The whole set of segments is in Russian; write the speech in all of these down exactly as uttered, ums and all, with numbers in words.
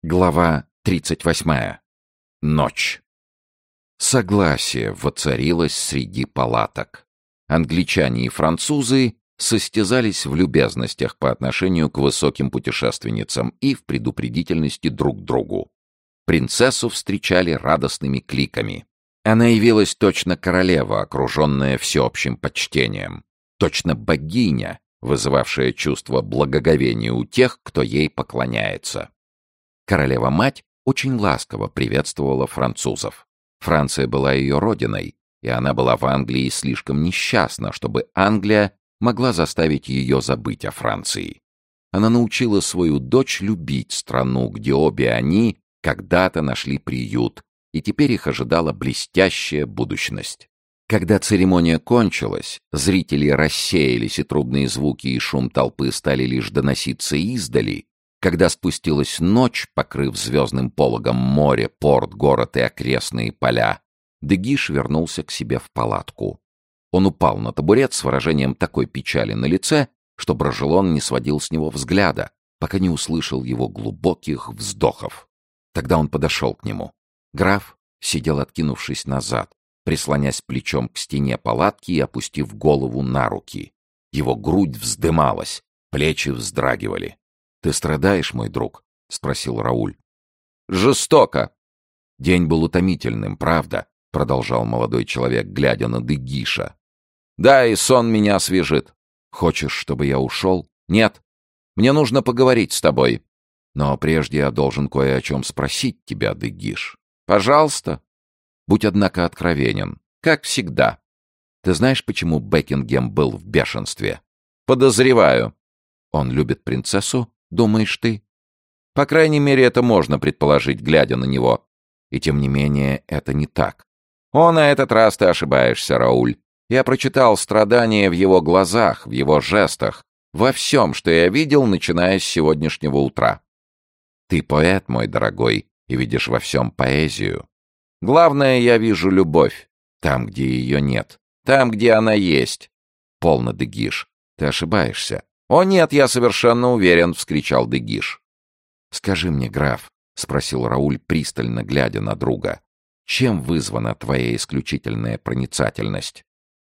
Глава тридцать восьмая. Ночь. Согласие воцарилось среди палаток. Англичане и французы состязались в любезностях по отношению к высоким путешественницам и в предупредительности друг к другу. Принцессу встречали радостными кликами. Она явилась точно королева, окруженная всеобщим почтением. Точно богиня, вызывавшая чувство благоговения у тех, кто ей поклоняется. Королева-мать очень ласково приветствовала французов. Франция была ее родиной, и она была в Англии слишком несчастна, чтобы Англия могла заставить ее забыть о Франции. Она научила свою дочь любить страну, где обе они когда-то нашли приют, и теперь их ожидала блестящая будущность. Когда церемония кончилась, зрители рассеялись, и трудные звуки и шум толпы стали лишь доноситься издали. Когда спустилась ночь, покрыв звездным пологом море, порт, город и окрестные поля, де Гиш вернулся к себе в палатку. Он упал на табурет с выражением такой печали на лице, что Брожелон не сводил с него взгляда, пока не услышал его глубоких вздохов. Тогда он подошел к нему. Граф сидел, откинувшись назад, прислонясь плечом к стене палатки и опустив голову на руки. Его грудь вздымалась, плечи вздрагивали. «Ты страдаешь, мой друг?» — спросил Рауль. «Жестоко!» «День был утомительным, правда?» — продолжал молодой человек, глядя на де Гиша. «Да, и сон меня освежит. Хочешь, чтобы я ушел?» «Нет. Мне нужно поговорить с тобой. Но прежде я должен кое о чем спросить тебя, де Гиш. Пожалуйста. Будь, однако, откровенен. Как всегда. Ты знаешь, почему Бекингем был в бешенстве?» «Подозреваю». «Он любит принцессу, думаешь ты?» «По крайней мере, это можно предположить, глядя на него. И тем не менее, это не так. О, на этот раз ты ошибаешься, Рауль. Я прочитал страдания в его глазах, в его жестах, во всем, что я видел, начиная с сегодняшнего утра. Ты поэт, мой дорогой, и видишь во всем поэзию. Главное, я вижу любовь. Там, где ее нет. Там, где она есть. Полно, де Гиш. Ты ошибаешься. «О нет, я совершенно уверен!» — вскричал де Гиш. «Скажи мне, граф», — спросил Рауль, пристально глядя на друга, «чем вызвана твоя исключительная проницательность?»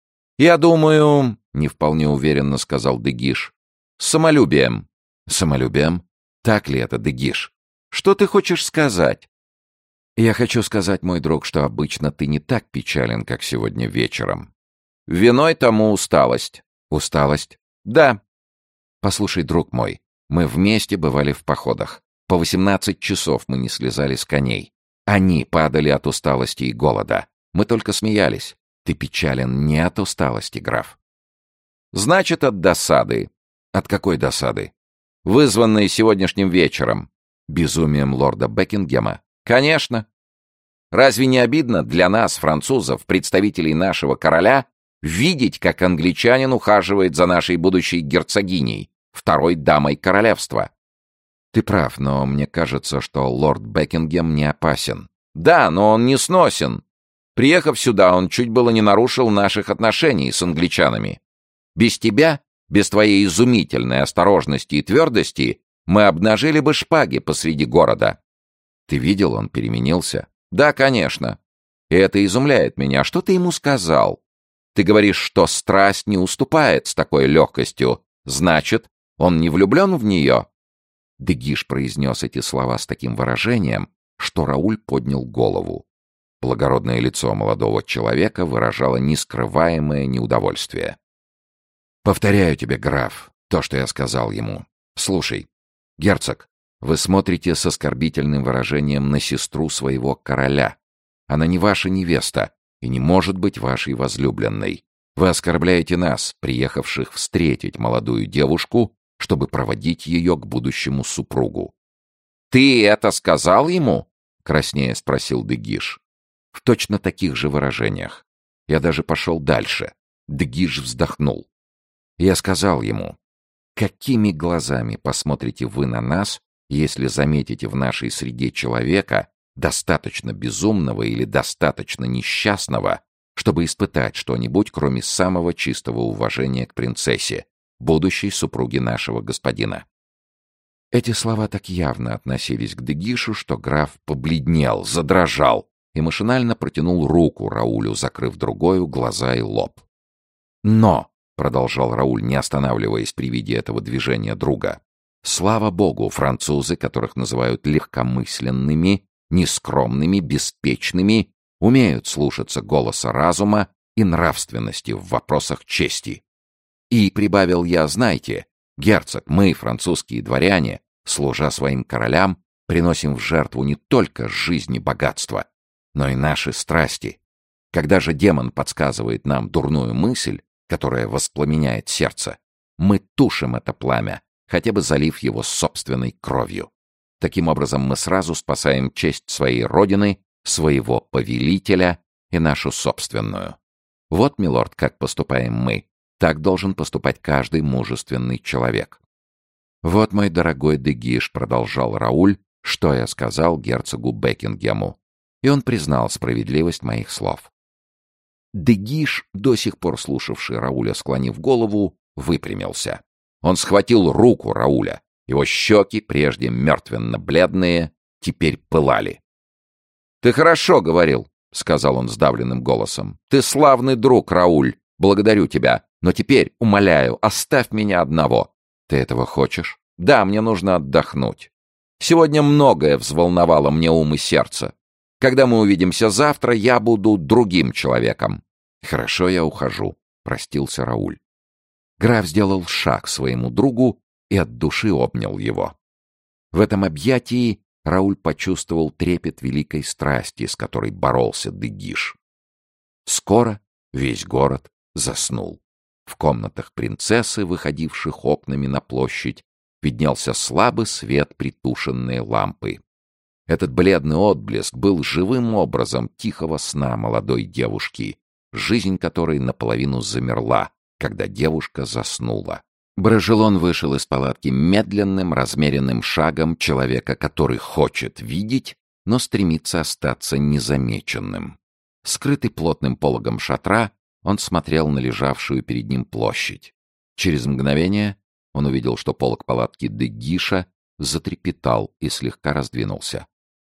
«Я думаю...» — не вполне уверенно сказал де Гиш. «Самолюбием». «Самолюбием? Так ли это, де Гиш? Что ты хочешь сказать?» «Я хочу сказать, мой друг, что обычно ты не так печален, как сегодня вечером». «Виной тому усталость». «Усталость?» «Да». «Послушай, друг мой, мы вместе бывали в походах. По восемнадцать часов мы не слезали с коней. Они падали от усталости и голода. Мы только смеялись. Ты печален не от усталости, граф». «Значит, от досады». «От какой досады?» «Вызванной сегодняшним вечером». «Безумием лорда Бекингема?» «Конечно. Разве не обидно для нас, французов, представителей нашего короля, видеть, как англичанин ухаживает за нашей будущей герцогиней, второй дамой королевства?» «Ты прав, но мне кажется, что лорд Бекингем не опасен». «Да, но он не сносен. Приехав сюда, он чуть было не нарушил наших отношений с англичанами. Без тебя, без твоей изумительной осторожности и твердости, мы обнажили бы шпаги посреди города». «Ты видел, он переменился?» «Да, конечно. И это изумляет меня. Что ты ему сказал? Ты говоришь, что страсть не уступает с такой легкостью. Значит, он не влюблен в нее?» Де Гиш произнес эти слова с таким выражением, что Рауль поднял голову. Благородное лицо молодого человека выражало нескрываемое неудовольствие. «Повторяю тебе, граф, то, что я сказал ему. Слушай, герцог, вы смотрите с оскорбительным выражением на сестру своего короля. Она не ваша невеста и не может быть вашей возлюбленной. Вы оскорбляете нас, приехавших встретить молодую девушку, чтобы проводить ее к будущему супругу». «Ты это сказал ему?» — краснея спросил де Гиш. «В точно таких же выражениях. Я даже пошел дальше». Де Гиш вздохнул. Я сказал ему: «Какими глазами посмотрите вы на нас, если заметите в нашей среде человека, достаточно безумного или достаточно несчастного, чтобы испытать что-нибудь, кроме самого чистого уважения к принцессе, будущей супруге нашего господина?» Эти слова так явно относились к Дегишу, что граф побледнел, задрожал и машинально протянул руку Раулю, закрыв другою глаза и лоб. «Но», — продолжал Рауль, не останавливаясь при виде этого движения друга, «слава богу, французы, которых называют легкомысленными, нескромными, беспечными, умеют слушаться голоса разума и нравственности в вопросах чести. И, прибавил я, знаете, герцог, мы, французские дворяне, служа своим королям, приносим в жертву не только жизнь и богатство, но и наши страсти. Когда же демон подсказывает нам дурную мысль, которая воспламеняет сердце, мы тушим это пламя, хотя бы залив его собственной кровью. Таким образом мы сразу спасаем честь своей родины, своего повелителя и нашу собственную. Вот, милорд, как поступаем мы. Так должен поступать каждый мужественный человек. «Вот, мой дорогой Дегиш», — продолжал Рауль, — «что я сказал герцогу Бекингему». И он признал справедливость моих слов. Дегиш, до сих пор слушавший Рауля, склонив голову, выпрямился. Он схватил руку Рауля. Его щеки, прежде мертвенно-бледные, теперь пылали. «Ты хорошо говорил», — сказал он сдавленным голосом. «Ты славный друг, Рауль. Благодарю тебя. Но теперь, умоляю, оставь меня одного». «Ты этого хочешь?» «Да, мне нужно отдохнуть. Сегодня многое взволновало мне ум и сердце. Когда мы увидимся завтра, я буду другим человеком». «Хорошо, я ухожу», — простился Рауль. Граф сделал шаг к своему другу и от души обнял его. В этом объятии Рауль почувствовал трепет великой страсти, с которой боролся Дегиш. Скоро весь город заснул. В комнатах принцессы, выходивших окнами на площадь, виднелся слабый свет притушенной лампы. Этот бледный отблеск был живым образом тихого сна молодой девушки, жизнь которой наполовину замерла, когда девушка заснула. Брожелон вышел из палатки медленным, размеренным шагом человека, который хочет видеть, но стремится остаться незамеченным. Скрытый плотным пологом шатра, он смотрел на лежавшую перед ним площадь. Через мгновение он увидел, что полог палатки Дегиша затрепетал и слегка раздвинулся.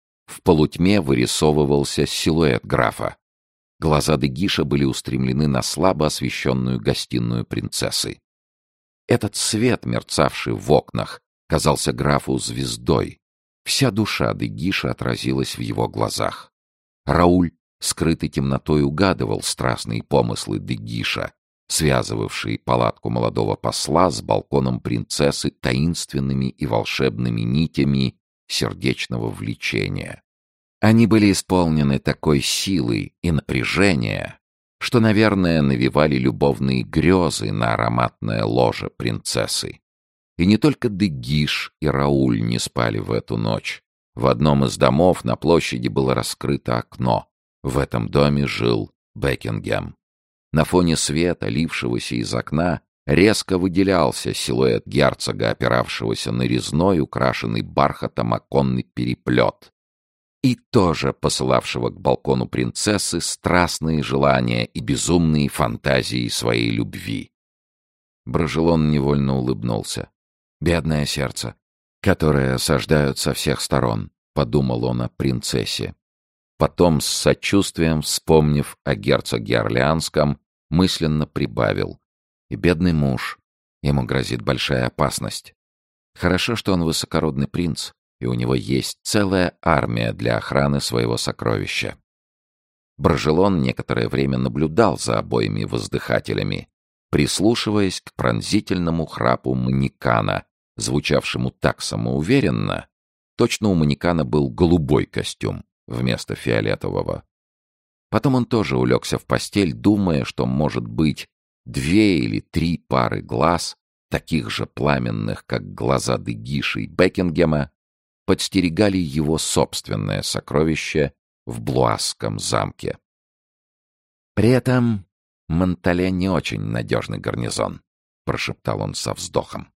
В полутьме вырисовывался силуэт графа. Глаза Дегиша были устремлены на слабо освещенную гостиную принцессы. Этот свет, мерцавший в окнах, казался графу звездой. Вся душа Дегиша отразилась в его глазах. Рауль, скрытый темнотой, угадывал страстные помыслы Дегиша, связывавшие палатку молодого посла с балконом принцессы таинственными и волшебными нитями сердечного влечения. Они были исполнены такой силой и напряжения, что, наверное, навевали любовные грезы на ароматное ложе принцессы. И не только Дегиш и Рауль не спали в эту ночь. В одном из домов на площади было раскрыто окно. В этом доме жил Бекингем. На фоне света, лившегося из окна, резко выделялся силуэт герцога, опиравшегося на резной, украшенный бархатом оконный переплет, и тоже посылавшего к балкону принцессы страстные желания и безумные фантазии своей любви. Брожелон невольно улыбнулся. «Бедное сердце, которое осаждают со всех сторон», — подумал он о принцессе. Потом, с сочувствием вспомнив о герцоге Орлеанском, мысленно прибавил: «И бедный муж, ему грозит большая опасность. Хорошо, что он высокородный принц, и у него есть целая армия для охраны своего сокровища». Брожелон некоторое время наблюдал за обоими воздыхателями, прислушиваясь к пронзительному храпу манекана, звучавшему так самоуверенно, точно у манекана был голубой костюм вместо фиолетового. Потом он тоже улегся в постель, думая, что, может быть, две или три пары глаз, таких же пламенных, как глаза Дегиша и Бекингема, подстерегали его собственное сокровище в Блуасском замке. «При этом Монтале не очень надежный гарнизон», — прошептал он со вздохом.